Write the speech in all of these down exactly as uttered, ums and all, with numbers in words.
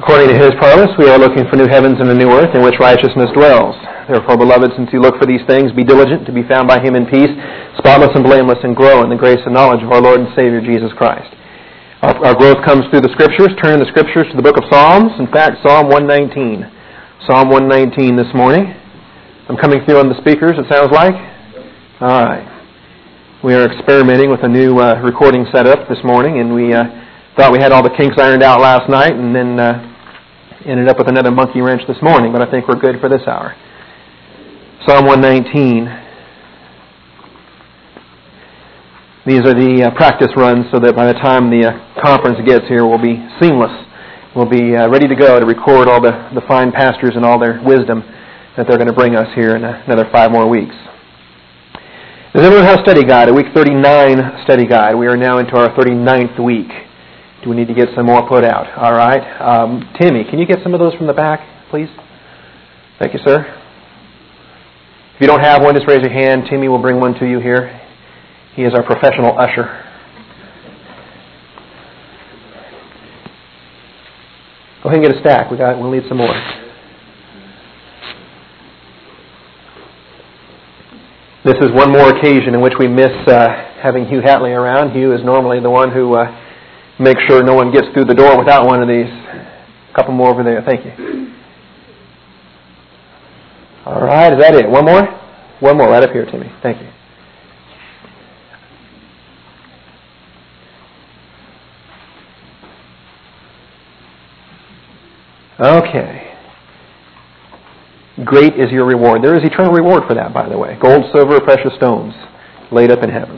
According to His promise, we are looking for new heavens and a new earth in which righteousness dwells. Therefore, beloved, since you look for these things, be diligent to be found by Him in peace, spotless and blameless, and grow in the grace and knowledge of our Lord and Savior, Jesus Christ. Our, our growth comes through the Scriptures. Turn in the Scriptures to the book of Psalms. In fact, Psalm one nineteen. Psalm one nineteen this morning. I'm coming through on the speakers, it sounds like? All right. We are experimenting with a new uh, recording setup this morning, and we uh, thought we had all the kinks ironed out last night, and then uh, ended up with another monkey wrench this morning, but I think we're good for this hour. Psalm one nineteen. These are the uh, practice runs so that by the time the uh, conference gets here, we'll be seamless. We'll be uh, ready to go to record all the, the fine pastors and all their wisdom that they're going to bring us here in another five more weeks. Does everyone have a study guide, a week thirty-nine study guide? We are now into our thirty-ninth week. Do we need to get some more put out? All right. Um, Timmy, can you get some of those from the back, please? Thank you, sir. If you don't have one, just raise your hand. Timmy will bring one to you here. He is our professional usher. Go ahead and get a stack. We got. We'll need some more. This is one more occasion in which we miss uh, having Hugh Hatley around. Hugh is normally the one who uh, makes sure no one gets through the door without one of these. A couple more over there. Thank you. All right. Is that it? One more? One more right up here, Timmy. Thank you. Okay. Great is your reward. There is eternal reward for that, by the way. Gold, silver, precious stones laid up in heaven.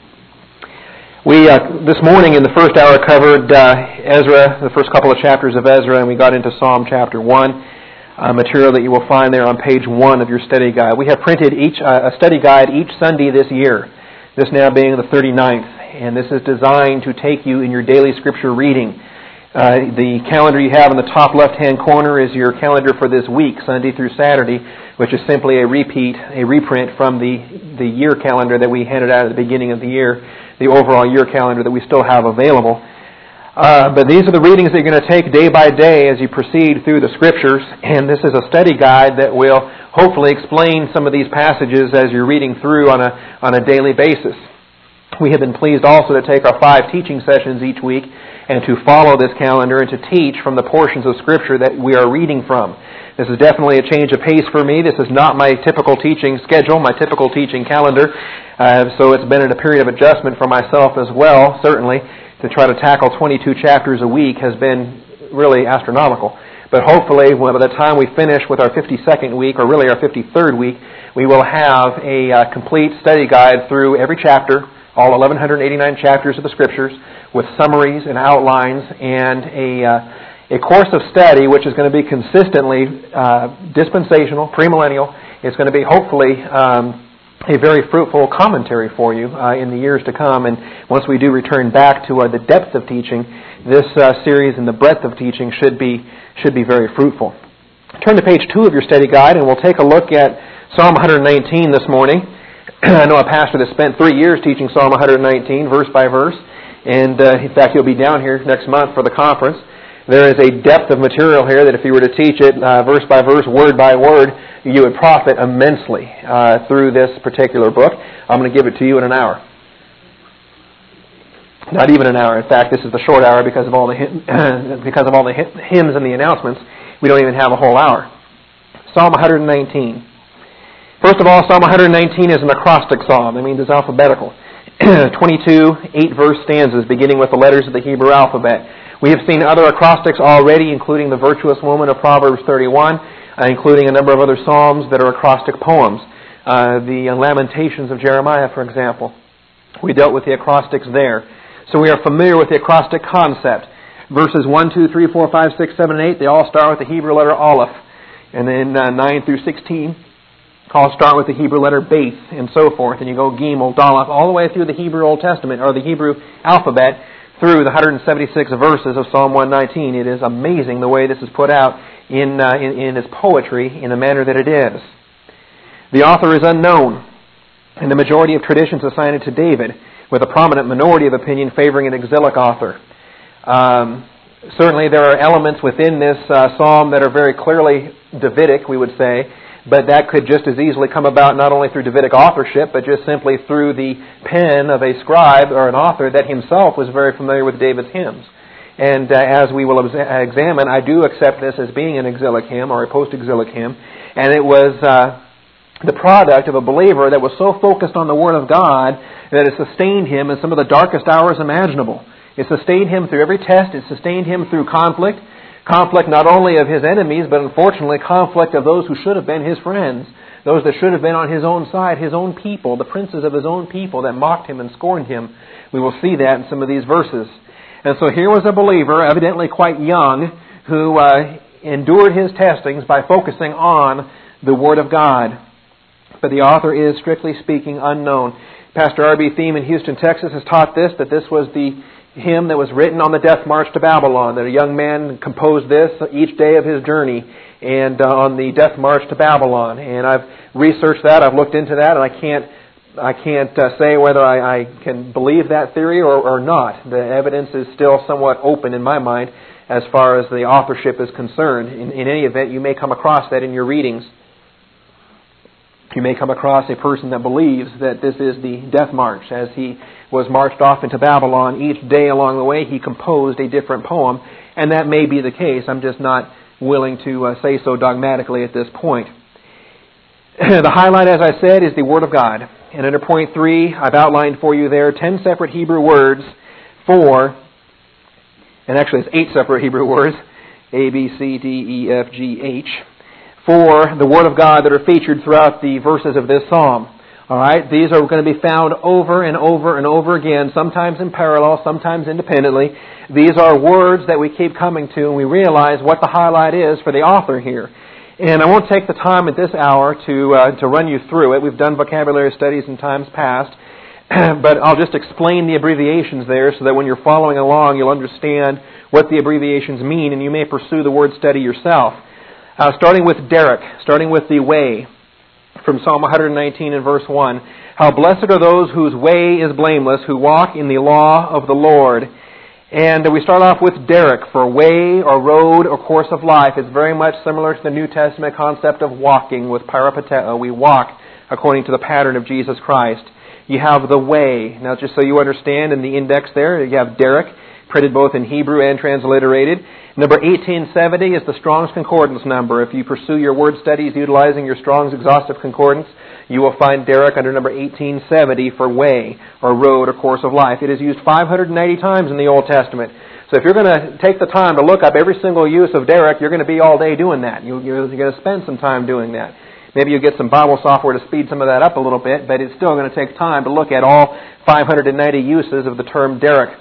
We, uh, this morning in the first hour, covered uh, Ezra, the first couple of chapters of Ezra, and we got into Psalm chapter one, uh, material that you will find there on page one of your study guide. We have printed each uh, a study guide each Sunday this year, this now being the thirty-ninth, and this is designed to take you in your daily scripture reading. Uh, the calendar you have in the top left-hand corner is your calendar for this week, Sunday through Saturday, which is simply a repeat, a reprint from the, the year calendar that we handed out at the beginning of the year, the overall year calendar that we still have available. Uh, but these are the readings that you're going to take day by day as you proceed through the Scriptures, and this is a study guide that will hopefully explain some of these passages as you're reading through on a, on a daily basis. We have been pleased also to take our five teaching sessions each week and to follow this calendar and to teach from the portions of Scripture that we are reading from. This is definitely a change of pace for me. This is not my typical teaching schedule, my typical teaching calendar. Uh, so it's been in a period of adjustment for myself as well, certainly. To try to tackle twenty-two chapters a week has been really astronomical. But hopefully, by the time we finish with our fifty-second week, or really our fifty-third week, we will have a uh, complete study guide through every chapter, all eleven eighty-nine chapters of the Scriptures, with summaries and outlines, and a uh, a course of study which is going to be consistently uh, dispensational, premillennial. It's going to be hopefully um, a very fruitful commentary for you uh, in the years to come. And once we do return back to uh, the depth of teaching, this uh, series and the breadth of teaching should be should be very fruitful. Turn to page two of your study guide, and we'll take a look at Psalm one nineteen this morning. I know a pastor that spent three years teaching Psalm one nineteen, verse by verse. And uh, in fact, he'll be down here next month for the conference. There is a depth of material here that if you were to teach it uh, verse by verse, word by word, you would profit immensely uh, through this particular book. I'm going to give it to you in an hour. Not even an hour. In fact, this is the short hour because of all the hymn, because of all the hymns and the announcements. We don't even have a whole hour. Psalm one nineteen. First of all, Psalm one nineteen is an acrostic psalm. That means it's alphabetical. twenty-two eight-verse stanzas beginning with the letters of the Hebrew alphabet. We have seen other acrostics already, including the Virtuous Woman of Proverbs thirty-one, uh, including a number of other psalms that are acrostic poems. Uh, the Lamentations of Jeremiah, for example. We dealt with the acrostics there. So we are familiar with the acrostic concept. Verses one, two, three, four, five, six, seven, and eight, they all start with the Hebrew letter Aleph. And then uh, nine through sixteen all start with the Hebrew letter Beth, and so forth. And you go Gimel, Daleth, all the way through the Hebrew Old Testament, or the Hebrew alphabet, through the one hundred seventy-six verses of Psalm one nineteen. It is amazing the way this is put out in, uh, in, in its poetry in the manner that it is. The author is unknown, and the majority of traditions assign it to David, with a prominent minority of opinion favoring an exilic author. Um, Certainly there are elements within this uh, psalm that are very clearly Davidic, we would say, but that could just as easily come about not only through Davidic authorship, but just simply through the pen of a scribe or an author that himself was very familiar with David's hymns. And uh, as we will ex- examine, I do accept this as being an exilic hymn or a post-exilic hymn, and it was uh, the product of a believer that was so focused on the Word of God that it sustained him in some of the darkest hours imaginable. It sustained him through every test. It sustained him through conflict. Conflict not only of his enemies, but unfortunately conflict of those who should have been his friends. Those that should have been on his own side, his own people, the princes of his own people that mocked him and scorned him. We will see that in some of these verses. And so here was a believer, evidently quite young, who uh, endured his testings by focusing on the Word of God. But the author is, strictly speaking, unknown. Pastor R B Thiem in Houston, Texas has taught this, that this was the hymn that was written on the death march to Babylon, that a young man composed this each day of his journey and uh, on the death march to Babylon. And I've researched that, I've looked into that, and I can't I can't uh, say whether I, I can believe that theory or, or not. The evidence is still somewhat open in my mind as far as the authorship is concerned. In, in any event, you may come across that in your readings. You may come across a person that believes that this is the death march. As he was marched off into Babylon, each day along the way he composed a different poem, and that may be the case. I'm just not willing to uh, say so dogmatically at this point. The highlight, as I said, is the Word of God. And under point three, I've outlined for you there ten separate Hebrew words for, and actually it's eight separate Hebrew words, A, B, C, D, E, F, G, H, for the Word of God that are featured throughout the verses of this psalm. All right, these are going to be found over and over and over again, sometimes in parallel, sometimes independently. These are words that we keep coming to, and we realize what the highlight is for the author here. And I won't take the time at this hour to uh, to run you through it. We've done vocabulary studies in times past, but I'll just explain the abbreviations there so that when you're following along, you'll understand what the abbreviations mean, and you may pursue the word study yourself. Uh, starting with Derek, starting with the way, from Psalm one nineteen and verse one. How blessed are those whose way is blameless, who walk in the law of the Lord. And we start off with Derek for way or road or course of life. It's very much similar to the New Testament concept of walking with parapateo. We walk according to the pattern of Jesus Christ. You have the way. Now, just so you understand, in the index there, you have Derek, printed both in Hebrew and transliterated. Number eighteen seventy is the Strong's Concordance number. If you pursue your word studies utilizing your Strong's Exhaustive Concordance, you will find Derek under number eighteen seventy for way, or road, or course of life. It is used five hundred ninety times in the Old Testament. So if you're going to take the time to look up every single use of Derek, you're going to be all day doing that. You're going to spend some time doing that. Maybe you get some Bible software to speed some of that up a little bit, but it's still going to take time to look at all five hundred ninety uses of the term Derek.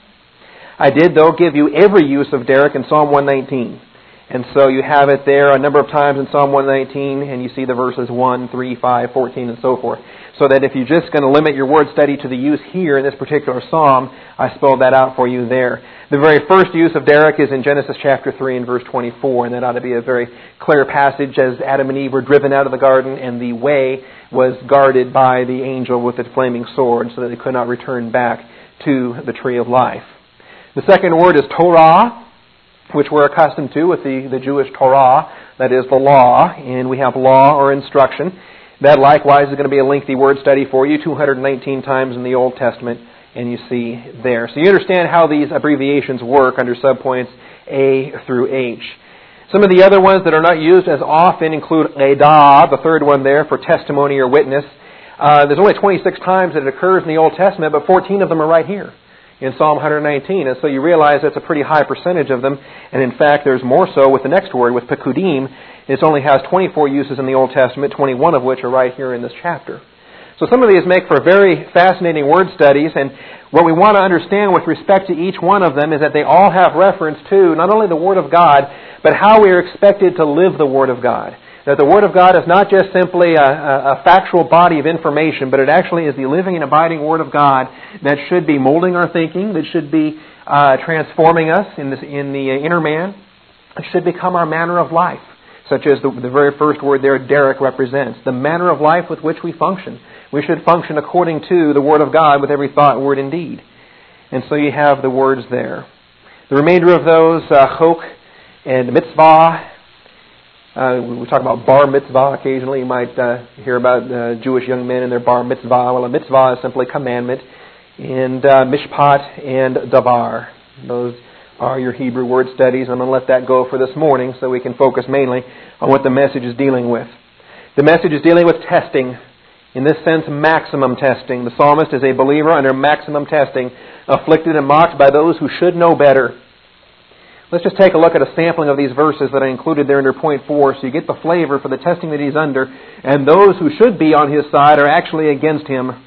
I did, though, give you every use of Derek in Psalm one nineteen. And so you have it there a number of times in Psalm one nineteen, and you see the verses one, three, five, fourteen, and so forth. So that if you're just going to limit your word study to the use here in this particular psalm, I spelled that out for you there. The very first use of Derek is in Genesis chapter three and verse twenty-four, and that ought to be a very clear passage as Adam and Eve were driven out of the garden, and the way was guarded by the angel with its flaming sword, so that they could not return back to the tree of life. The second word is Torah, which we're accustomed to with the, the Jewish Torah, that is the law, and we have law or instruction. That likewise is going to be a lengthy word study for you, two hundred nineteen times in the Old Testament, and you see there. So you understand how these abbreviations work under subpoints A through H. Some of the other ones that are not used as often include Edah, the third one there, for testimony or witness. Uh, there's only twenty-six times that it occurs in the Old Testament, but fourteen of them are right here in Psalm one nineteen, and so you realize that's a pretty high percentage of them, and in fact there's more so with the next word, with Pekudim. It only has twenty-four uses in the Old Testament, twenty-one of which are right here in this chapter. So some of these make for very fascinating word studies, and what we want to understand with respect to each one of them is that they all have reference to not only the Word of God, but how we are expected to live the Word of God. That the Word of God is not just simply a, a, a factual body of information, but it actually is the living and abiding Word of God that should be molding our thinking, that should be uh, transforming us in, this, in the inner man. It should become our manner of life, such as the, the very first word there, Derek, represents. The manner of life with which we function. We should function according to the Word of God with every thought, word, and deed. And so you have the words there. The remainder of those, uh, chok and mitzvah. Uh, we talk about bar mitzvah occasionally. You might uh, hear about uh, Jewish young men and their bar mitzvah. Well, a mitzvah is simply commandment. And uh, mishpat and davar. Those are your Hebrew word studies. I'm going to let that go for this morning so we can focus mainly on what the message is dealing with. The message is dealing with testing. In this sense, maximum testing. The psalmist is a believer under maximum testing, afflicted and mocked by those who should know better. Let's just take a look at a sampling of these verses that I included there under point four so you get the flavor for the testing that he's under, and those who should be on his side are actually against him.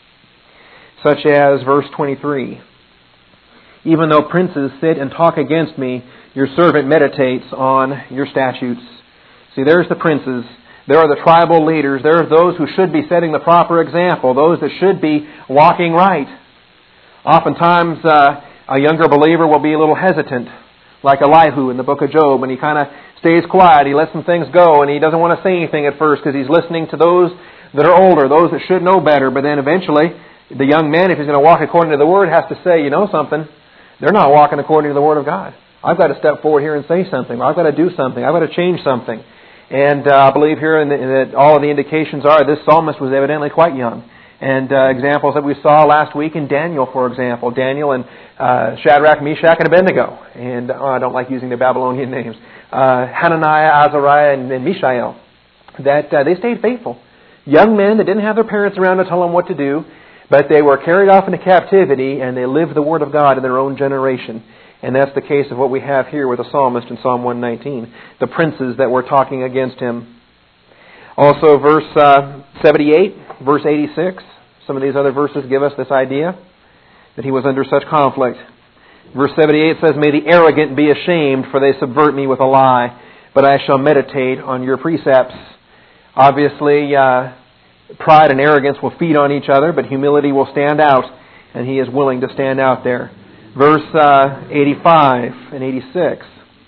Such as verse twenty-three. Even though princes sit and talk against me, your servant meditates on your statutes. See, there's the princes. There are the tribal leaders. There are those who should be setting the proper example, those that should be walking right. Oftentimes, uh, a younger believer will be a little hesitant, like Elihu in the book of Job, and he kind of stays quiet. He lets some things go, and he doesn't want to say anything at first because he's listening to those that are older, those that should know better. But then eventually, the young man, if he's going to walk according to the Word, has to say, you know something, they're not walking according to the Word of God. I've got to step forward here and say something. I've got to do something. I've got to change something. And uh, I believe here in the, in that all of the indications are this psalmist was evidently quite young. And uh, examples that we saw last week in Daniel, for example. Daniel and uh, Shadrach, Meshach, and Abednego. And oh, I don't like using the Babylonian names. Uh, Hananiah, Azariah, and, and Mishael. That uh, they stayed faithful. Young men that didn't have their parents around to tell them what to do, but they were carried off into captivity and they lived the Word of God in their own generation. And that's the case of what we have here with the psalmist in Psalm one nineteen. The princes that were talking against him. Also verse uh, seventy-eight, verse eighty-six. Some of these other verses give us this idea that he was under such conflict. Verse seventy-eight says, may the arrogant be ashamed, for they subvert me with a lie, but I shall meditate on your precepts. Obviously, uh, pride and arrogance will feed on each other, but humility will stand out, and he is willing to stand out there. Verse uh, eighty-five and eighty-six.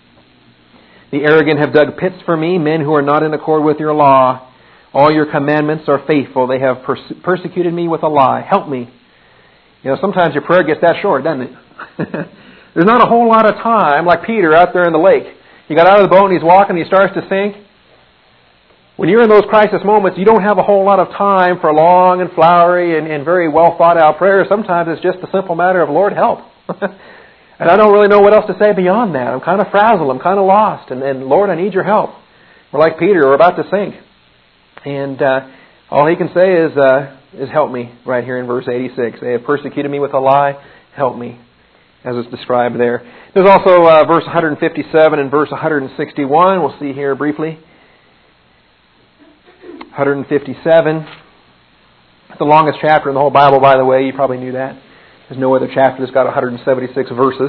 The arrogant have dug pits for me, men who are not in accord with your law. All your commandments are faithful. They have perse- persecuted me with a lie. Help me. You know, sometimes your prayer gets that short, doesn't it? There's not a whole lot of time, like Peter out there in the lake. He got out of the boat and he's walking, he starts to sink. When you're in those crisis moments, you don't have a whole lot of time for long and flowery and, and very well thought out prayers. Sometimes it's just a simple matter of, Lord, help. And I don't really know what else to say beyond that. I'm kind of frazzled. I'm kind of lost. And, and Lord, I need your help. We're like Peter. We're about to sink. And uh, all he can say is, uh, is help me, right here in verse eighty-six. They have persecuted me with a lie. Help me, as is described there. There's also uh, verse one fifty-seven and verse one sixty-one. We'll see here briefly. one fifty-seven. It's the longest chapter in the whole Bible, by the way. You probably knew that. There's no other chapter that's got one hundred seventy-six verses.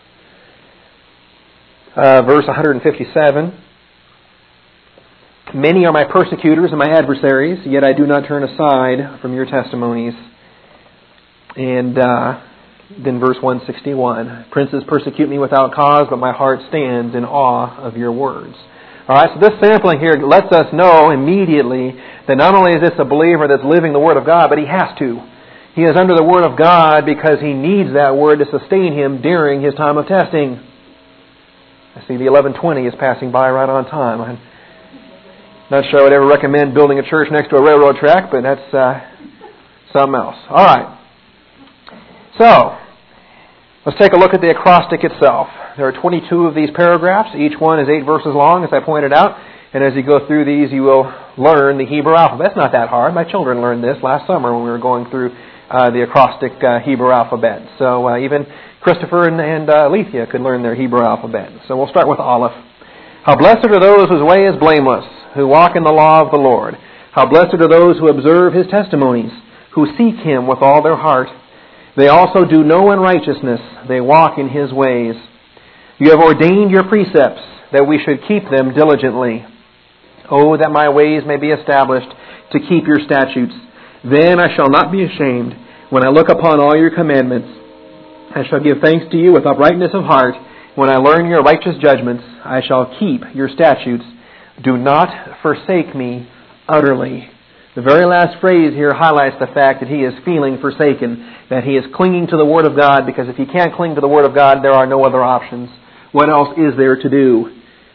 Uh, verse one fifty-seven. Many are my persecutors and my adversaries, yet I do not turn aside from your testimonies. And uh, then verse one sixty-one. Princes persecute me without cause, but my heart stands in awe of your words. All right, so this sampling here lets us know immediately that not only is this a believer that's living the Word of God, but he has to. He is under the Word of God because he needs that Word to sustain him during his time of testing. I see the eleven twenty is passing by right on time. I'm not sure I would ever recommend building a church next to a railroad track, but that's uh, something else. All right. So, let's take a look at the acrostic itself. There are twenty-two of these paragraphs. Each one is eight verses long, as I pointed out. And as you go through these, you will learn the Hebrew alphabet. It's not that hard. My children learned this last summer when we were going through uh, the acrostic uh, Hebrew alphabet. So uh, even Christopher and, and uh, Alethea could learn their Hebrew alphabet. So we'll start with Aleph. How blessed are those whose way is blameless, who walk in the law of the Lord. How blessed are those who observe His testimonies, who seek Him with all their heart. They also do no unrighteousness. They walk in His ways. You have ordained your precepts, that we should keep them diligently. Oh, that my ways may be established to keep your statutes. Then I shall not be ashamed when I look upon all your commandments. I shall give thanks to you with uprightness of heart. When I learn your righteous judgments, I shall keep your statutes. Do not forsake me utterly. The very last phrase here highlights the fact that he is feeling forsaken, that he is clinging to the Word of God, because if he can't cling to the Word of God, there are no other options. What else is there to do?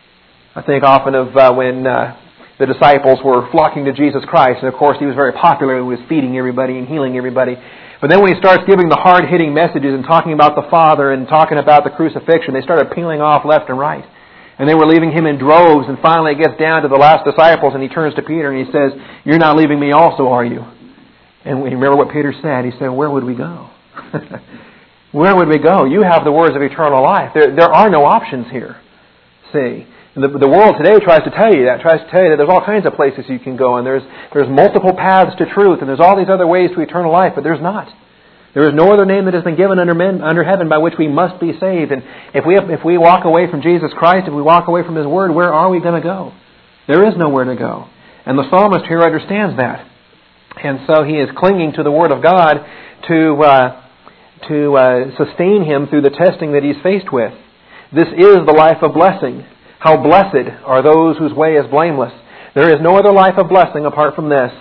I think often of uh, when uh, the disciples were flocking to Jesus Christ, and of course he was very popular, he was feeding everybody and healing everybody. But then when he starts giving the hard-hitting messages and talking about the Father and talking about the crucifixion, they started peeling off left and right. And they were leaving him in droves, and finally it gets down to the last disciples, and he turns to Peter and he says, "You're not leaving me also, are you?" And we remember what Peter said. He said, "Where would we go?" Where would we go? You have the words of eternal life. There, there are no options here. See, the, the world today tries to tell you that, tries to tell you that there's all kinds of places you can go, and there's, there's multiple paths to truth, and there's all these other ways to eternal life, but there's not. There is no other name that has been given under men, under heaven by which we must be saved. And if we have, if we walk away from Jesus Christ, if we walk away from His Word, where are we going to go? There is nowhere to go. And the psalmist here understands that. And so he is clinging to the Word of God to uh, to uh, sustain him through the testing that he's faced with. This is the life of blessing. How blessed are those whose way is blameless. There is no other life of blessing apart from this.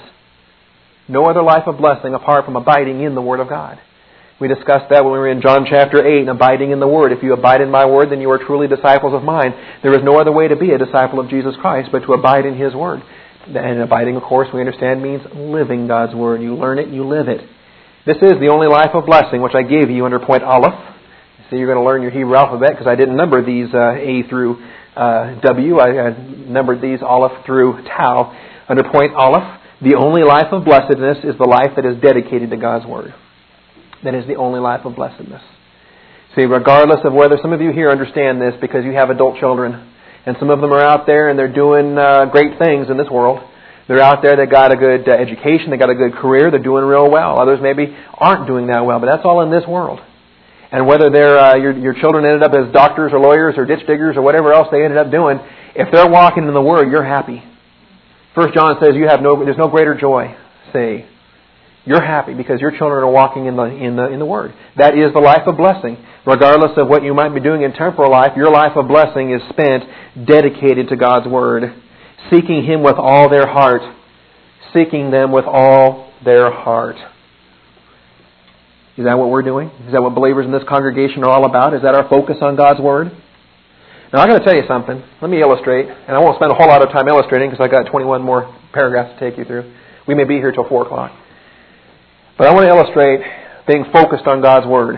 No other life of blessing apart from abiding in the Word of God. We discussed that when we were in John chapter eight, and abiding in the Word. If you abide in my Word, then you are truly disciples of mine. There is no other way to be a disciple of Jesus Christ but to abide in His Word. And abiding, of course, we understand means living God's Word. You learn it, you live it. This is the only life of blessing which I gave you under point Aleph. So you're going to learn your Hebrew alphabet, because I didn't number these uh, A through uh, W. I, I numbered these Aleph through Tau. Under point Aleph, the only life of blessedness is the life that is dedicated to God's Word. That is the only life of blessedness. See, regardless of whether some of you here understand this because you have adult children, and some of them are out there and they're doing uh, great things in this world. They're out there, they got a good uh, education, they got a good career, they're doing real well. Others maybe aren't doing that well, but that's all in this world. And whether they're, uh, your, your children ended up as doctors or lawyers or ditch diggers or whatever else they ended up doing, if they're walking in the Word, you're happy. First John says you have no, there's no greater joy. See, you're happy because your children are walking in the in the in the Word. That is the life of blessing. Regardless of what you might be doing in temporal life, your life of blessing is spent dedicated to God's Word, seeking Him with all their heart, seeking them with all their heart. Is that what we're doing? Is that what believers in this congregation are all about? Is that our focus on God's Word? Now, I'm going to tell you something. Let me illustrate, and I won't spend a whole lot of time illustrating because I've got twenty-one more paragraphs to take you through. We may be here till four o'clock. But I want to illustrate being focused on God's Word.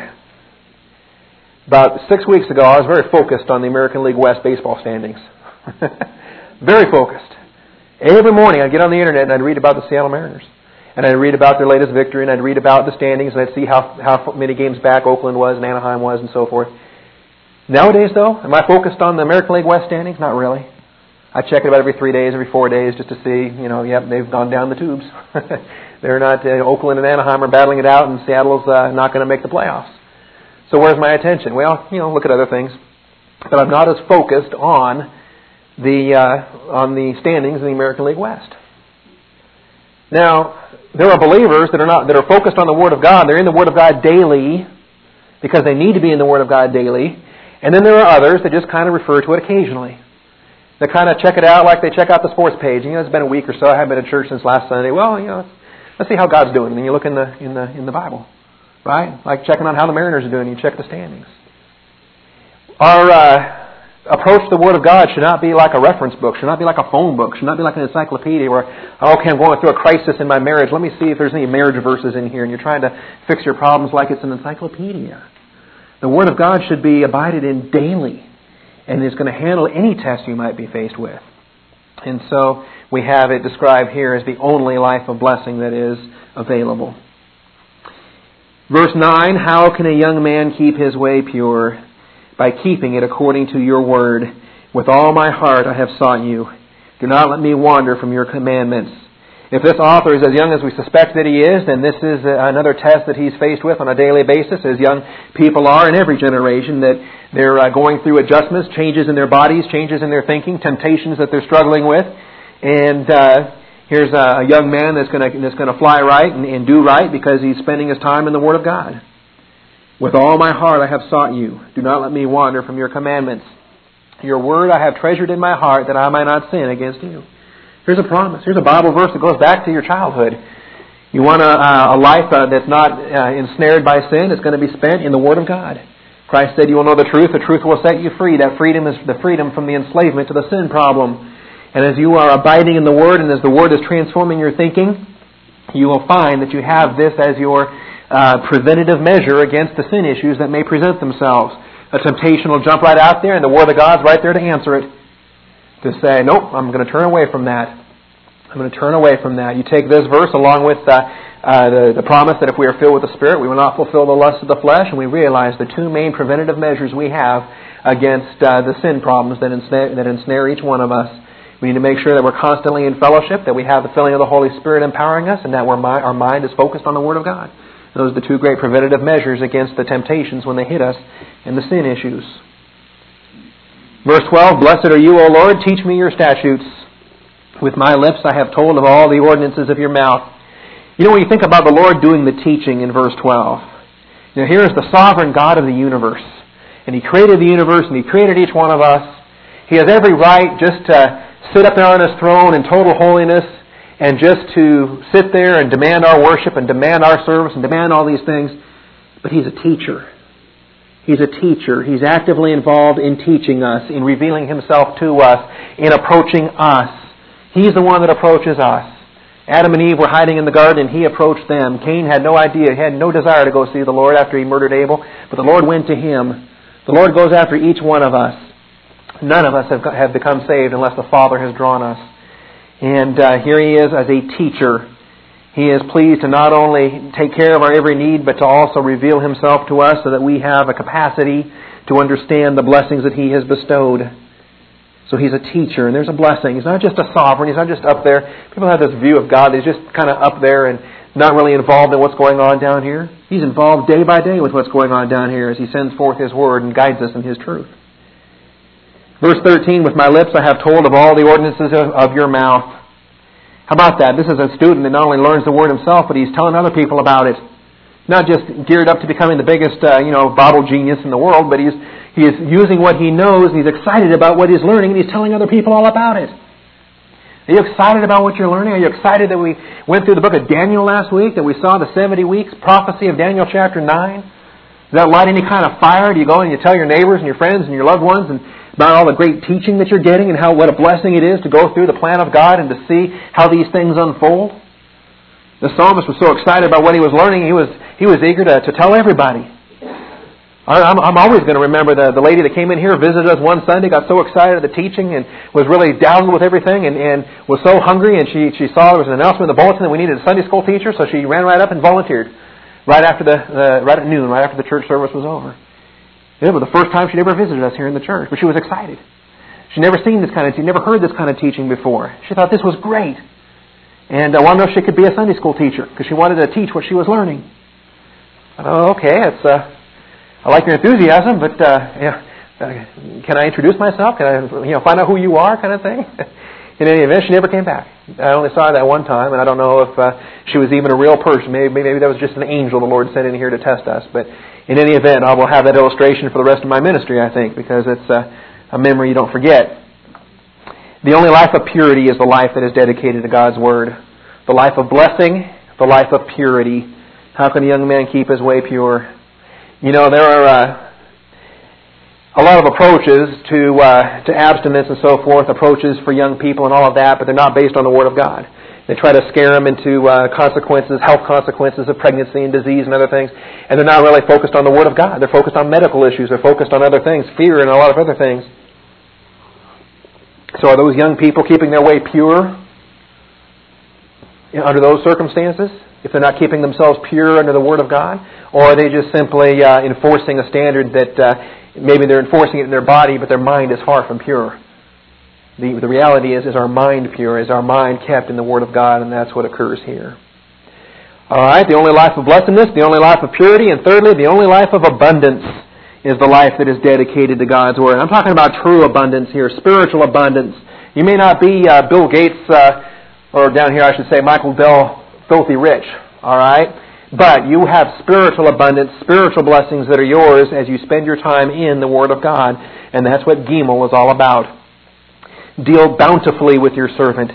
About six weeks ago, I was very focused on the American League West baseball standings. Very focused. Every morning I'd get on the Internet and I'd read about the Seattle Mariners. And I'd read about their latest victory, and I'd read about the standings, and I'd see how, how many games back Oakland was and Anaheim was and so forth. Nowadays, though, am I focused on the American League West standings? Not really. I check it about every three days, every four days, just to see, you know, yep, they've gone down the tubes. They're not, uh, Oakland and Anaheim are battling it out, and Seattle's uh, not going to make the playoffs. So where's my attention? Well, you know, look at other things. But I'm not as focused on the uh, on the standings in the American League West. Now, there are believers that are not that are focused on the Word of God. They're in the Word of God daily because they need to be in the Word of God daily. And then there are others that just kind of refer to it occasionally. They kind of check it out like they check out the sports page. You know, it's been a week or so. I haven't been to church since last Sunday. Well, you know, let's see how God's doing. And then you look in the in the in the Bible, right? Like checking on how the Mariners are doing. You check the standings. Our uh, approach to the Word of God should not be like a reference book. Should not be like a phone book. Should not be like an encyclopedia where, okay, I'm going through a crisis in my marriage. Let me see if there's any marriage verses in here. And you're trying to fix your problems like it's an encyclopedia. The Word of God should be abided in daily, and it's going to handle any test you might be faced with. And so we have it described here as the only life of blessing that is available. Verse nine, how can a young man keep his way pure? By keeping it according to your word. With all my heart I have sought you. Do not let me wander from your commandments. If this author is as young as we suspect that he is, then this is another test that he's faced with on a daily basis, as young people are in every generation, that they're uh, going through adjustments, changes in their bodies, changes in their thinking, temptations that they're struggling with. And uh, here's a young man that's going to that's going to fly right and, and do right because he's spending his time in the Word of God. With all my heart I have sought you. Do not let me wander from your commandments. Your word I have treasured in my heart that I might not sin against you. Here's a promise. Here's a Bible verse that goes back to your childhood. You want a, a life uh, that's not uh, ensnared by sin. It's going to be spent in the Word of God. Christ said, you will know the truth. The truth will set you free. That freedom is the freedom from the enslavement to the sin problem. And as you are abiding in the Word and as the Word is transforming your thinking, you will find that you have this as your uh, preventative measure against the sin issues that may present themselves. A temptation will jump right out there and the Word of God's right there to answer it. To say, nope, I'm going to turn away from that. I'm going to turn away from that. You take this verse along with uh, uh, the, the promise that if we are filled with the Spirit, we will not fulfill the lust of the flesh, and we realize the two main preventative measures we have against uh, the sin problems that ensnare, that ensnare each one of us. We need to make sure that we're constantly in fellowship, that we have the filling of the Holy Spirit empowering us, and that we're, our mind is focused on the Word of God. Those are the two great preventative measures against the temptations when they hit us and the sin issues. Verse twelve, Blessed are you, O Lord, teach me your statutes. With my lips I have told of all the ordinances of your mouth. You know, when you think about the Lord doing the teaching in verse twelve, you know, here is the sovereign God of the universe. And He created the universe and He created each one of us. He has every right just to sit up there on His throne in total holiness and just to sit there and demand our worship and demand our service and demand all these things. But He's a teacher. He's a teacher. He's actively involved in teaching us, in revealing Himself to us, in approaching us. He's the one that approaches us. Adam and Eve were hiding in the garden and He approached them. Cain had no idea. He had no desire to go see the Lord after he murdered Abel. But the Lord went to him. The Lord goes after each one of us. None of us have, have become saved unless the Father has drawn us. And uh, here He is as a teacher. He is pleased to not only take care of our every need, but to also reveal Himself to us so that we have a capacity to understand the blessings that He has bestowed. So He's a teacher, and there's a blessing. He's not just a sovereign. He's not just up there. People have this view of God. He's just kind of up there and not really involved in what's going on down here. He's involved day by day with what's going on down here as He sends forth His Word and guides us in His truth. Verse thirteen, With my lips I have told of all the ordinances of, of your mouth. How about that? This is a student that not only learns the Word himself, but he's telling other people about it. Not just geared up to becoming the biggest, uh, you know, Bible genius in the world, but he's he is using what he knows, and he's excited about what he's learning, and he's telling other people all about it. Are you excited about what you're learning? Are you excited that we went through the book of Daniel last week, that we saw the seventy weeks prophecy of Daniel chapter nine? Does that light any kind of fire? Do you go and you tell your neighbors and your friends and your loved ones and about all the great teaching that you're getting and how what a blessing it is to go through the plan of God and to see how these things unfold? The psalmist was so excited about what he was learning, he was he was eager to, to tell everybody. I'm, I'm always going to remember the, the lady that came in here, visited us one Sunday, got so excited at the teaching and was really dazzled with everything and, and was so hungry, and she, she saw there was an announcement in the bulletin that we needed a Sunday school teacher, so she ran right up and volunteered right after the, the right at noon, right after the church service was over. It was the first time she'd ever visited us here in the church, but she was excited. She'd never seen this kind of, she'd never heard this kind of teaching before. She thought this was great. And I wanted to know if she could be a Sunday school teacher, because she wanted to teach what she was learning. I thought, oh, okay, it's, uh, I like your enthusiasm, but uh, yeah, uh, can I introduce myself? Can I, you know, find out who you are, kind of thing? In any event, she never came back. I only saw her that one time, and I don't know if uh, she was even a real person. Maybe, maybe that was just an angel the Lord sent in here to test us. But in any event, I will have that illustration for the rest of my ministry, I think, because it's uh, a memory you don't forget. The only life of purity is the life that is dedicated to God's Word. The life of blessing, the life of purity. How can a young man keep his way pure? You know, there are uh, a lot of approaches to uh, to abstinence and so forth, approaches for young people and all of that, but they're not based on the Word of God. They try to scare them into uh, consequences, health consequences of pregnancy and disease and other things, and they're not really focused on the Word of God. They're focused on medical issues. They're focused on other things, fear and a lot of other things. So are those young people keeping their way pure you know, under those circumstances? If they're not keeping themselves pure under the Word of God? Or are they just simply uh, enforcing a standard that uh, maybe they're enforcing it in their body, but their mind is far from pure? The, the reality is, is our mind pure? Is our mind kept in the Word of God? And that's what occurs here. All right, the only life of blessedness, the only life of purity, and thirdly, the only life of abundance is the life that is dedicated to God's Word. I'm talking about true abundance here, spiritual abundance. You may not be uh, Bill Gates, uh, or down here I should say Michael Dell, filthy rich, all right? But you have spiritual abundance, spiritual blessings that are yours as you spend your time in the Word of God. And that's what Gimel is all about. Deal bountifully with your servant.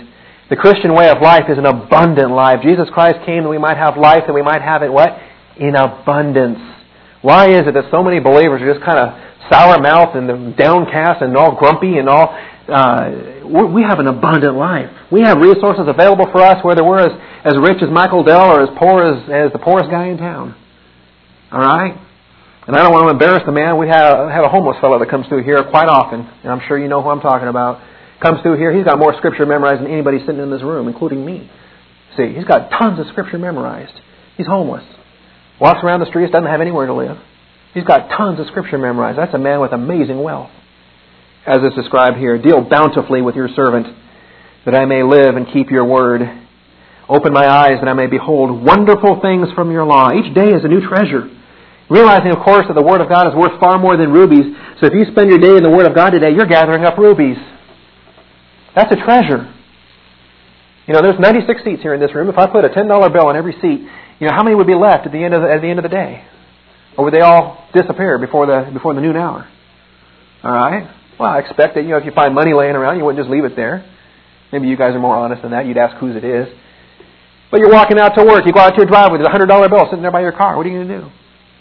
The Christian way of life is an abundant life. Jesus Christ came that we might have life, that we might have it what? In abundance. Why is it that so many believers are just kind of sour-mouthed and downcast and all grumpy and all... Uh, we have an abundant life. We have resources available for us, whether we're as, as rich as Michael Dell or as poor as, as the poorest guy in town. All right? And I don't want to embarrass the man. We have, have a homeless fellow that comes through here quite often, and I'm sure you know who I'm talking about. Comes through here, he's got more Scripture memorized than anybody sitting in this room, including me. See, he's got tons of Scripture memorized. He's homeless. Walks around the streets, doesn't have anywhere to live. He's got tons of Scripture memorized. That's a man with amazing wealth. As is described here, deal bountifully with your servant, that I may live and keep your word. Open my eyes that I may behold wonderful things from your law. Each day is a new treasure. Realizing, of course, that the Word of God is worth far more than rubies. So if you spend your day in the Word of God today, you're gathering up rubies. That's a treasure. You know, there's ninety-six seats here in this room. If I put a ten dollar bill on every seat, you know, how many would be left at the end of the, at the end of the day? Or would they all disappear before the before the noon hour? All right? Well, I expect that, you know, if you find money laying around, you wouldn't just leave it there. Maybe you guys are more honest than that. You'd ask whose it is. But you're walking out to work. You go out to your driveway. There's a one hundred dollar bill sitting there by your car. What are you going to do?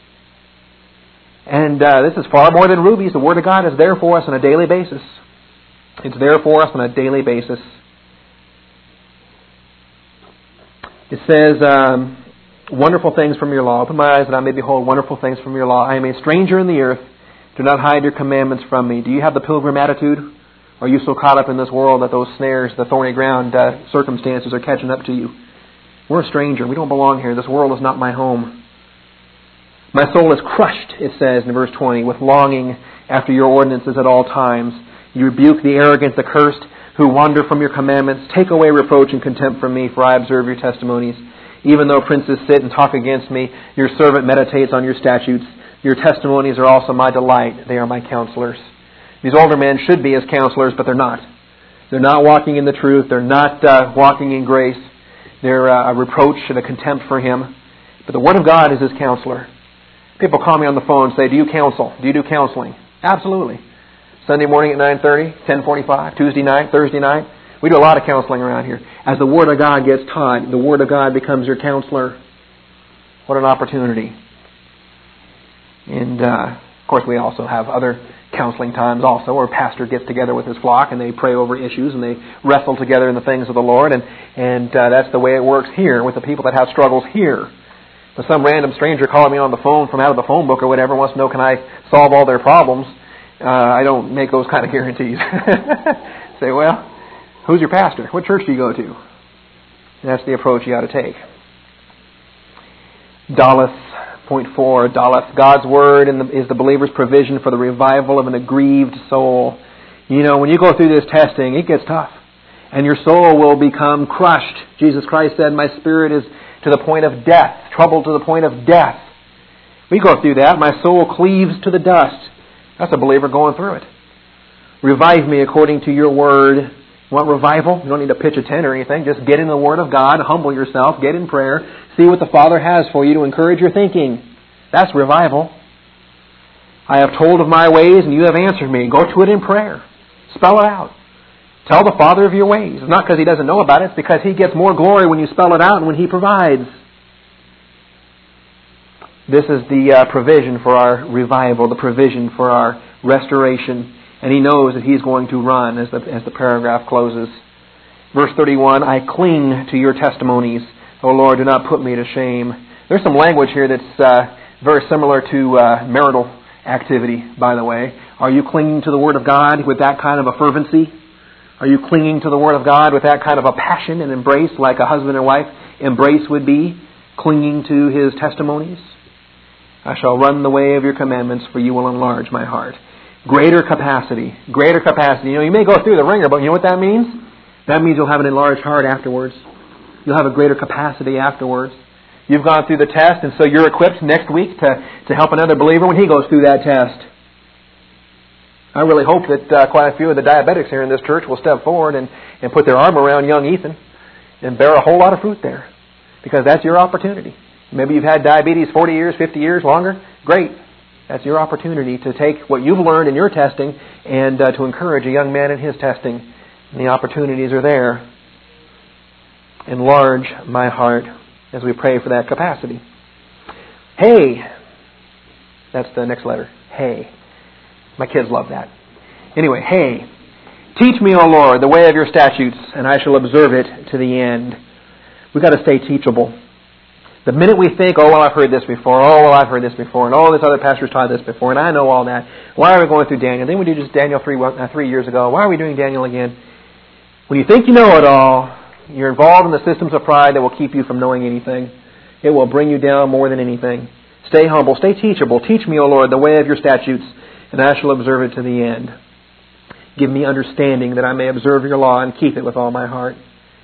And uh, this is far more than rubies. The Word of God is there for us on a daily basis. It's there for us on a daily basis. It says, um, wonderful things from your law. Open my eyes that I may behold wonderful things from your law. I am a stranger in the earth. Do not hide your commandments from me. Do you have the pilgrim attitude? Or are you so caught up in this world that those snares, the thorny ground uh, circumstances are catching up to you? We're a stranger. We don't belong here. This world is not my home. My soul is crushed, it says in verse twenty, with longing after your ordinances at all times. You rebuke the arrogant, the cursed, who wander from your commandments. Take away reproach and contempt from me, for I observe your testimonies. Even though princes sit and talk against me, your servant meditates on your statutes. Your testimonies are also my delight. They are my counselors. These older men should be as counselors, but they're not. They're not walking in the truth. They're not uh, walking in grace. They're uh, a reproach and a contempt for Him. But the Word of God is His counselor. People call me on the phone and say, do you counsel? Do you do counseling? Absolutely. Sunday morning at nine thirty, ten forty-five, Tuesday night, Thursday night. We do a lot of counseling around here. As the Word of God gets taught, the Word of God becomes your counselor. What an opportunity. And, uh, of course, we also have other counseling times also where a pastor gets together with his flock and they pray over issues and they wrestle together in the things of the Lord. And, and uh, that's the way it works here with the people that have struggles here. But some random stranger calling me on the phone from out of the phone book or whatever wants to know, can I solve all their problems? Uh, I don't make those kind of guarantees. Say, well, who's your pastor? What church do you go to? And that's the approach you ought to take. Daleth, point four, Daleth. God's Word is the believer's provision for the revival of an aggrieved soul. You know, when you go through this testing, it gets tough. And your soul will become crushed. Jesus Christ said, my spirit is to the point of death, troubled to the point of death. We go through that. My soul cleaves to the dust. That's a believer going through it. Revive me according to your word. You want revival? You don't need to pitch a tent or anything. Just get in the Word of God, humble yourself, get in prayer, see what the Father has for you to encourage your thinking. That's revival. I have told of my ways and you have answered me. Go to it in prayer. Spell it out. Tell the Father of your ways. It's not because He doesn't know about it. It's because He gets more glory when you spell it out and when He provides. This is the uh, provision for our revival, the provision for our restoration. And He knows that He's going to run as the, as the paragraph closes. Verse thirty-one, I cling to your testimonies. O Lord, do not put me to shame. There's some language here that's uh, very similar to uh, marital activity, by the way. Are you clinging to the Word of God with that kind of a fervency? Are you clinging to the Word of God with that kind of a passion and embrace like a husband and wife embrace would be? Clinging to His testimonies? I shall run the way of your commandments, for you will enlarge my heart. Greater capacity. Greater capacity. You know, you may go through the ringer, but you know what that means? That means you'll have an enlarged heart afterwards. You'll have a greater capacity afterwards. You've gone through the test, and so you're equipped next week to, to help another believer when he goes through that test. I really hope that uh, quite a few of the diabetics here in this church will step forward and, and put their arm around young Ethan and bear a whole lot of fruit there. Because that's your opportunity. Maybe you've had diabetes forty years, fifty years, longer. Great. That's your opportunity to take what you've learned in your testing and uh, to encourage a young man in his testing. And the opportunities are there. enlarge my heart as we pray for that capacity. Hey, that's the next letter. Hey. My kids love that. Anyway, hey, teach me, O Lord, the way of your statutes, and I shall observe it to the end. We've got to stay teachable. The minute we think, oh, well, I've heard this before, oh, well, I've heard this before, and oh, this other pastor's taught this before, and I know all that. Why are we going through Daniel? Then we did just Daniel three, uh, three years ago. Why are we doing Daniel again? When you think you know it all, you're involved in the systems of pride that will keep you from knowing anything. It will bring you down more than anything. Stay humble. Stay teachable. Teach me, O Lord, the way of your statutes, and I shall observe it to the end. Give me understanding that I may observe your law and keep it with all my heart.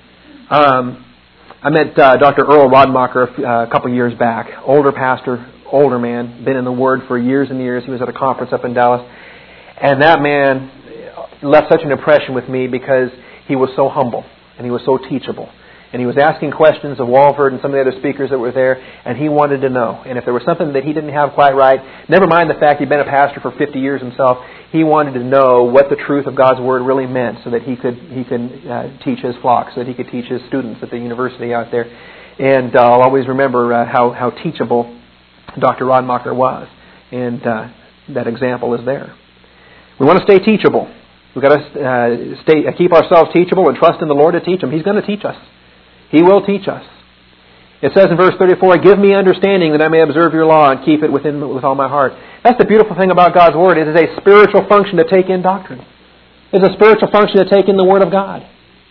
Um... I met uh, Doctor Earl Rodmacher uh, a couple of years back. Older pastor, older man, been in the Word for years and years. He was at a conference up in Dallas. And that man left such an impression with me because he was so humble and he was so teachable. And he was asking questions of Walford and some of the other speakers that were there, and he wanted to know. And if there was something that he didn't have quite right, never mind the fact he'd been a pastor for fifty years himself, he wanted to know what the truth of God's Word really meant so that he could he could uh, teach his flock, so that he could teach his students at the university out there. And uh, I'll always remember uh, how, how teachable Doctor Rodmacher was. And uh, that example is there. We want to stay teachable. We've got to uh, stay, uh, keep ourselves teachable and trust in the Lord to teach Him. He's going to teach us. He will teach us. It says in verse thirty-four, give me understanding that I may observe your law and keep it within with all my heart. That's the beautiful thing about God's Word. It is a spiritual function to take in doctrine. It's a spiritual function to take in the Word of God.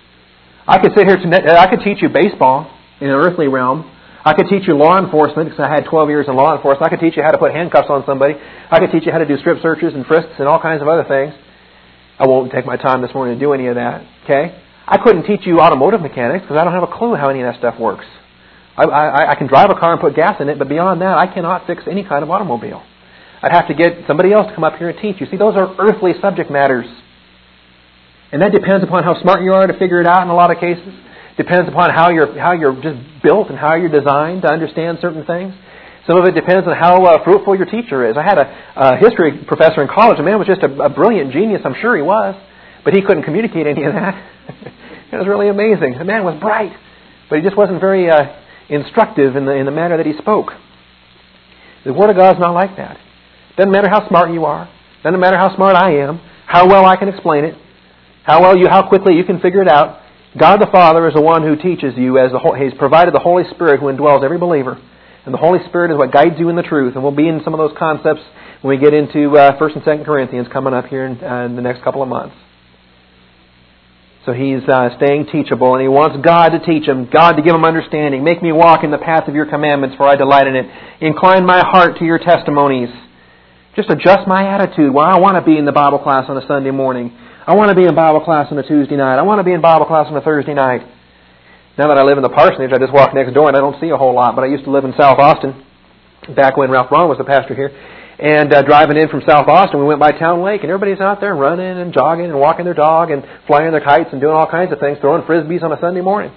I could sit here tonight, I could teach you baseball in an earthly realm. I could teach you law enforcement because I had twelve years in law enforcement. I could teach you how to put handcuffs on somebody. I could teach you how to do strip searches and frisks and all kinds of other things. I won't take my time this morning to do any of that. Okay? I couldn't teach you automotive mechanics because I don't have a clue how any of that stuff works. I, I, I can drive a car and put gas in it, but beyond that, I cannot fix any kind of automobile. I'd have to get somebody else to come up here and teach you. See, those are earthly subject matters. And that depends upon how smart you are to figure it out in a lot of cases. Depends upon how you're how you're just built and how you're designed to understand certain things. Some of it depends on how uh, fruitful your teacher is. I had a, a history professor in college. The man was just a, a brilliant genius. I'm sure he was. But he couldn't communicate any of that. It was really amazing. The man was bright. But he just wasn't very uh, instructive in the in the manner that he spoke. The Word of God's not like that. Doesn't matter how smart you are. Doesn't matter how smart I am. How well I can explain it. How well you, how quickly you can figure it out. God the Father is the one who teaches you. As the He's provided the Holy Spirit who indwells every believer. And the Holy Spirit is what guides you in the truth. And we'll be in some of those concepts when we get into uh, First and Second Corinthians coming up here in, uh, in the next couple of months. So he's uh, staying teachable, and he wants God to teach him, God to give him understanding. Make me walk in the path of your commandments, for I delight in it. Incline my heart to your testimonies. Just adjust my attitude. Well, I want to be in the Bible class on a Sunday morning. I want to be in Bible class on a Tuesday night. I want to be in Bible class on a Thursday night. Now that I live in the parsonage, I just walk next door and I don't see a whole lot. But I used to live in South Austin back when Ralph Braun was the pastor here. And uh, driving in from South Austin, we went by Town Lake, and everybody's out there running and jogging and walking their dog and flying their kites and doing all kinds of things, throwing frisbees on a Sunday morning.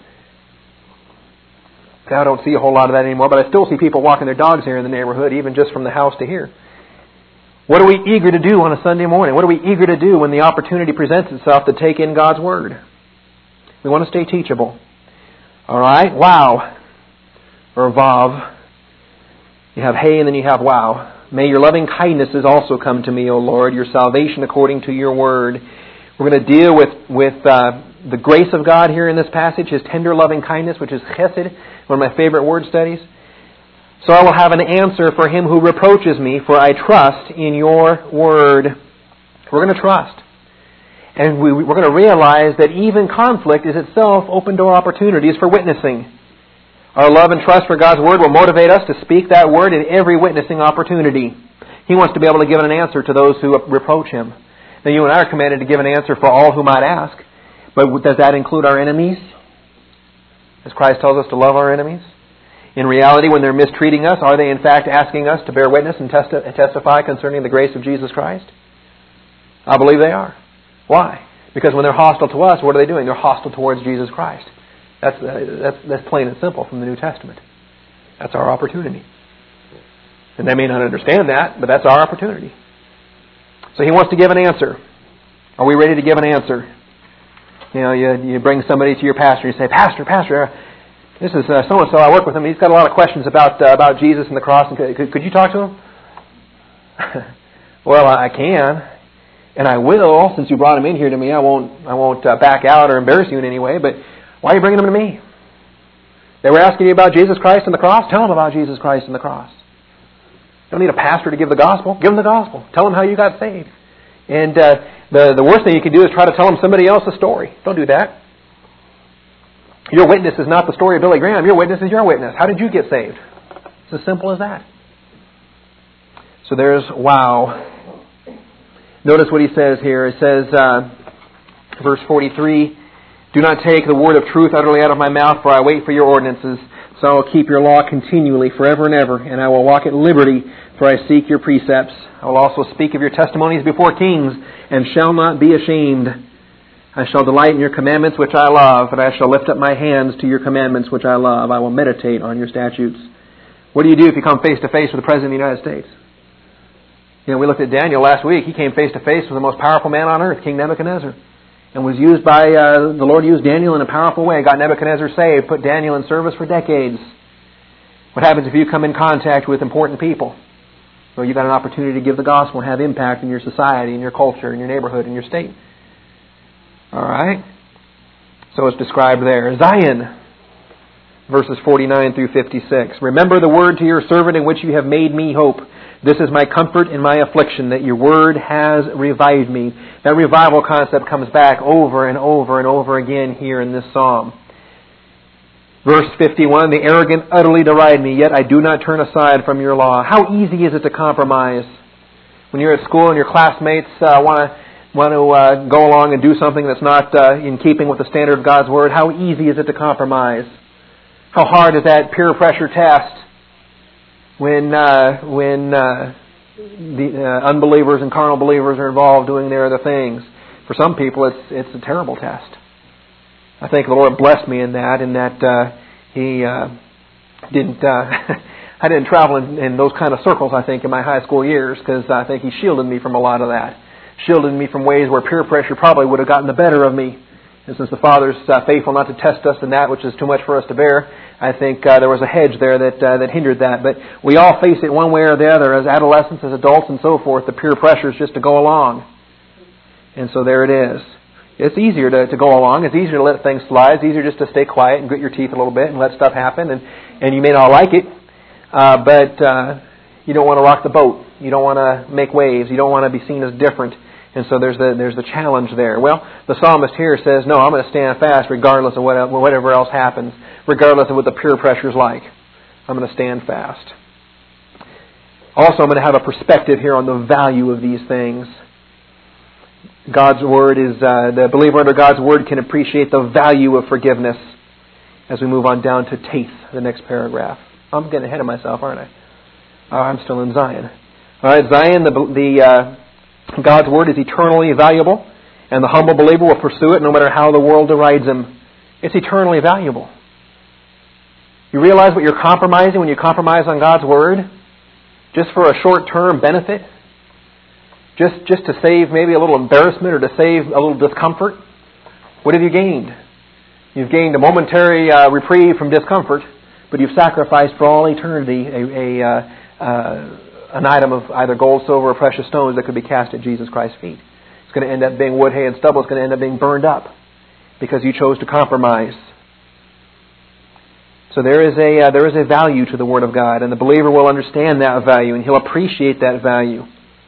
Now I don't see a whole lot of that anymore, but I still see people walking their dogs here in the neighborhood, even just from the house to here. What are we eager to do on a Sunday morning? What are we eager to do when the opportunity presents itself to take in God's Word? We want to stay teachable. All right, wow, or vav. You have hey and then you have wow. May your loving kindnesses also come to me, O Lord, your salvation according to your word. We're going to deal with, with uh, the grace of God here in this passage, His tender loving kindness, which is chesed, one of my favorite word studies. So I will have an answer for him who reproaches me, for I trust in your word. We're going to trust. And we, we're going to realize that even conflict is itself open door opportunities for witnessing. Our love and trust for God's Word will motivate us to speak that Word in every witnessing opportunity. He wants to be able to give an answer to those who reproach Him. Now you and I are commanded to give an answer for all who might ask. But does that include our enemies? As Christ tells us to love our enemies? In reality, when they're mistreating us, are they in fact asking us to bear witness and testi- testify concerning the grace of Jesus Christ? I believe they are. Why? Because when they're hostile to us, what are they doing? They're hostile towards Jesus Christ. That's, uh, that's, that's plain and simple from the New Testament. That's our opportunity. And they may not understand that, but that's our opportunity. So he wants to give an answer. Are we ready to give an answer? You know, you, you bring somebody to your pastor and you say, Pastor, Pastor, this is uh, so-and-so. I work with him. He's got a lot of questions about uh, about Jesus and the cross. And could, could you talk to him? Well, I can, and I will. Since you brought him in here to me, I won't I won't uh, back out or embarrass you in any way. But why are you bringing him to me? They were asking you about Jesus Christ and the cross. Tell them about Jesus Christ and the cross. You don't need a pastor to give the gospel. Give them the gospel. Tell them how you got saved. And uh, the the worst thing you can do is try to tell them somebody else's story. Don't do that. Your witness is not the story of Billy Graham. Your witness is your witness. How did you get saved? It's as simple as that. So there's wow. Notice what he says here. It says, uh, verse forty-three, do not take the word of truth utterly out of my mouth, for I wait for your ordinances. So I will keep your law continually, forever and ever, and I will walk at liberty, for I seek your precepts. I will also speak of your testimonies before kings, and shall not be ashamed. I shall delight in your commandments which I love, and I shall lift up my hands to your commandments which I love. I will meditate on your statutes. What do you do if you come face to face with the President of the United States? You know, we looked at Daniel last week. He came face to face with the most powerful man on earth, King Nebuchadnezzar. And was used by, uh, the Lord used Daniel in a powerful way. Got Nebuchadnezzar saved, put Daniel in service for decades. What happens if you come in contact with important people? Well, you've got an opportunity to give the gospel and have impact in your society, in your culture, in your neighborhood, in your state. All right? So it's described there. Zion, verses forty-nine through fifty-six. Remember the word to your servant in which you have made me hope. This is my comfort in my affliction, that your word has revived me. That revival concept comes back over and over and over again here in this psalm. Verse fifty-one, the arrogant utterly deride me, yet I do not turn aside from your law. How easy is it to compromise? When you're at school and your classmates uh, want to want to uh, go along and do something that's not uh, in keeping with the standard of God's Word, how easy is it to compromise? How hard is that peer pressure test when uh, when uh, the uh, unbelievers and carnal believers are involved doing their other things? For some people, it's it's a terrible test. I think the Lord blessed me in that, in that uh, He uh, didn't. Uh, I didn't travel in, in those kind of circles, I think, in my high school years, because I think He shielded me from a lot of that. Shielded me from ways where peer pressure probably would have gotten the better of me. And since the Father's uh, faithful not to test us in that which is too much for us to bear, I think uh, there was a hedge there that uh, that hindered that. But we all face it one way or the other, as adolescents, as adults, and so forth. The peer pressure is just to go along. And so there it is. It's easier to, to go along. It's easier to let things slide. It's easier just to stay quiet and grit your teeth a little bit and let stuff happen. And, and you may not like it, uh, but uh, you don't want to rock the boat. You don't want to make waves. You don't want to be seen as different. And so there's the there's the challenge there. Well, the psalmist here says, no, I'm going to stand fast regardless of what, whatever else happens, regardless of what the peer pressure is like. I'm going to stand fast. Also, I'm going to have a perspective here on the value of these things. God's Word is, uh, the believer under God's Word can appreciate the value of forgiveness as we move on down to Taith, the next paragraph. I'm getting ahead of myself, aren't I? Oh, I'm still in Zion. All right, Zion, the... the uh, God's Word is eternally valuable, and the humble believer will pursue it no matter how the world derides him. It's eternally valuable. You realize what you're compromising when you compromise on God's Word? Just for a short-term benefit? Just, just to save maybe a little embarrassment or to save a little discomfort? What have you gained? You've gained a momentary uh, reprieve from discomfort, but you've sacrificed for all eternity a... a uh, uh, an item of either gold, silver, or precious stones that could be cast at Jesus Christ's feet. It's going to end up being wood, hay, and stubble. It's going to end up being burned up because you chose to compromise. So there is a uh, there is a value to the Word of God, and the believer will understand that value, and he'll appreciate that value.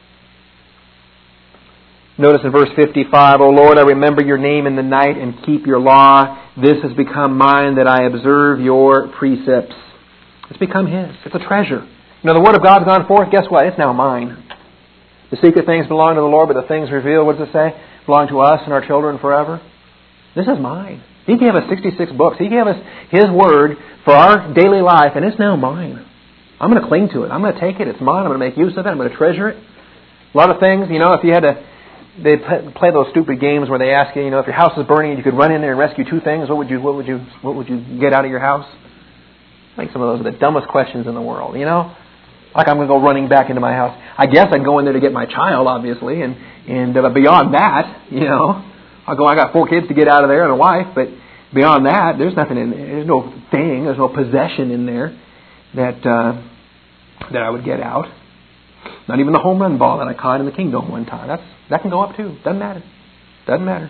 Notice in verse fifty-five, O Lord, I remember your name in the night and keep your law. This has become mine, that I observe your precepts. It's become His. It's a treasure. You know, the Word of God's gone forth, guess what? It's now mine. The secret things belong to the Lord, but the things revealed, what does it say? Belong to us and our children forever. This is mine. He gave us sixty-six books. He gave us His Word for our daily life, and it's now mine. I'm going to cling to it. I'm going to take it. It's mine. I'm going to make use of it. I'm going to treasure it. A lot of things, you know, if you had to, they play those stupid games where they ask you, you know, if your house is burning and you could run in there and rescue two things, what would you, what would you, what would you get out of your house? I think some of those are the dumbest questions in the world, you know? Like I'm going to go running back into my house. I guess I'd go in there to get my child, obviously, and and uh, beyond that, you know, I'll go, I got four kids to get out of there and a wife, but beyond that, there's nothing in there. There's no thing, there's no possession in there that uh, that I would get out. Not even the home run ball that I caught in the Kingdom one time. That's that can go up too. Doesn't matter. Doesn't matter.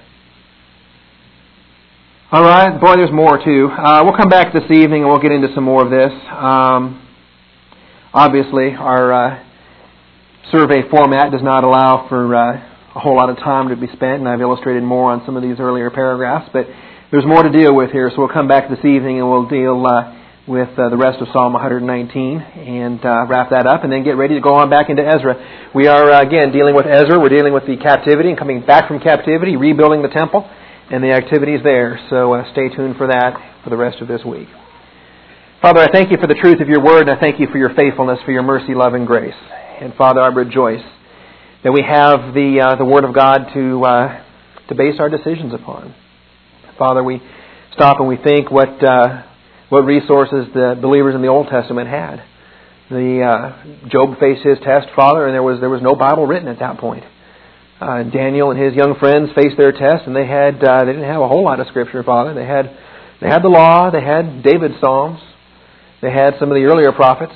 All right, boy, there's more too. Uh, we'll come back this evening and we'll get into some more of this. Um, obviously, our uh, survey format does not allow for uh, a whole lot of time to be spent, and I've illustrated more on some of these earlier paragraphs, but there's more to deal with here, so we'll come back this evening and we'll deal uh, with uh, the rest of Psalm one nineteen and uh, wrap that up and then get ready to go on back into Ezra. We are, uh, again, dealing with Ezra. We're dealing with the captivity and coming back from captivity, rebuilding the temple, and the activities there. So uh, stay tuned for that for the rest of this week. Father, I thank you for the truth of your word, and I thank you for your faithfulness, for your mercy, love, and grace. And Father, I rejoice that we have the uh, the word of God to uh, to base our decisions upon. Father, we stop and we think what uh, what resources the believers in the Old Testament had. The uh, Job faced his test, Father, and there was there was no Bible written at that point. Uh, Daniel and his young friends faced their test, and they had uh, they didn't have a whole lot of Scripture, Father. They had they had the law, they had David's Psalms, they had some of the earlier prophets.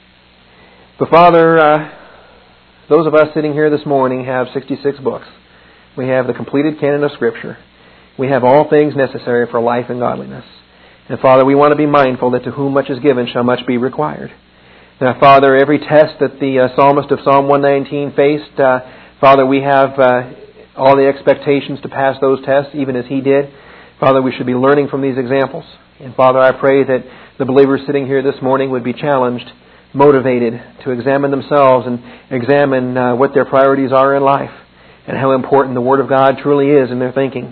But Father, uh, those of us sitting here this morning have sixty-six books. We have the completed canon of Scripture. We have all things necessary for life and godliness. And Father, we want to be mindful that to whom much is given shall much be required. Now, Father, every test that the uh, psalmist of Psalm one nineteen faced, uh, Father, we have uh, all the expectations to pass those tests, even as he did. Father, we should be learning from these examples. And Father, I pray that the believers sitting here this morning would be challenged, motivated to examine themselves and examine uh, what their priorities are in life and how important the Word of God truly is in their thinking.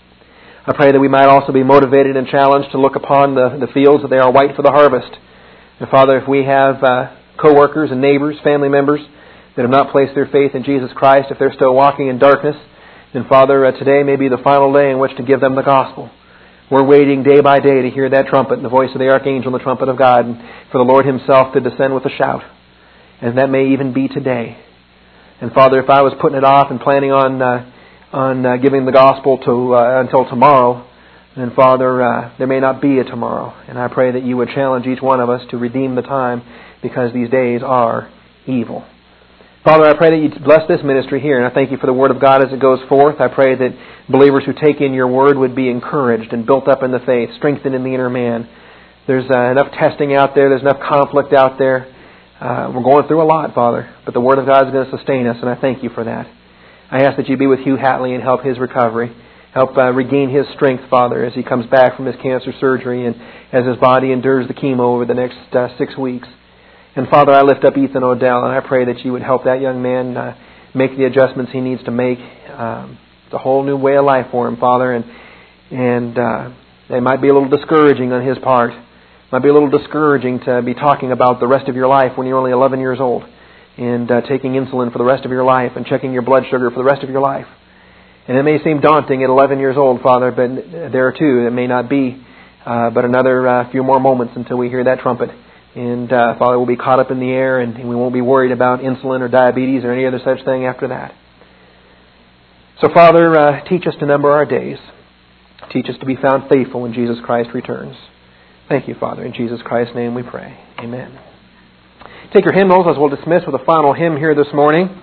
I pray that we might also be motivated and challenged to look upon the, the fields that they are white for the harvest. And Father, if we have uh, co-workers and neighbors, family members that have not placed their faith in Jesus Christ, if they're still walking in darkness, then Father, uh, today may be the final day in which to give them the gospel. We're waiting day by day to hear that trumpet and the voice of the archangel and the trumpet of God, and for the Lord Himself to descend with a shout. And that may even be today. And Father, if I was putting it off and planning on uh, on uh, giving the gospel to uh, until tomorrow, then Father, uh, there may not be a tomorrow. And I pray that you would challenge each one of us to redeem the time, because these days are evil. Father, I pray that you bless this ministry here, and I thank you for the Word of God as it goes forth. I pray that believers who take in your Word would be encouraged and built up in the faith, strengthened in the inner man. There's uh, enough testing out there. There's enough conflict out there. Uh, we're going through a lot, Father, but the Word of God is going to sustain us, and I thank you for that. I ask that you be with Hugh Hatley and help his recovery. Help uh, regain his strength, Father, as he comes back from his cancer surgery and as his body endures the chemo over the next uh, six weeks. And Father, I lift up Ethan Odell, and I pray that you would help that young man uh, make the adjustments he needs to make. Um, it's a whole new way of life for him, Father, and and uh, it might be a little discouraging on his part. It might be a little discouraging to be talking about the rest of your life when you're only eleven years old, and uh, taking insulin for the rest of your life and checking your blood sugar for the rest of your life. And it may seem daunting at eleven years old, Father, but there too, it may not be uh, but another uh, few more moments until we hear that trumpet. And uh, Father, we'll be caught up in the air, and we won't be worried about insulin or diabetes or any other such thing after that. So Father, uh, teach us to number our days. Teach us to be found faithful when Jesus Christ returns. Thank you, Father. In Jesus Christ's name we pray. Amen. Take your hymnals as we'll dismiss with a final hymn here this morning.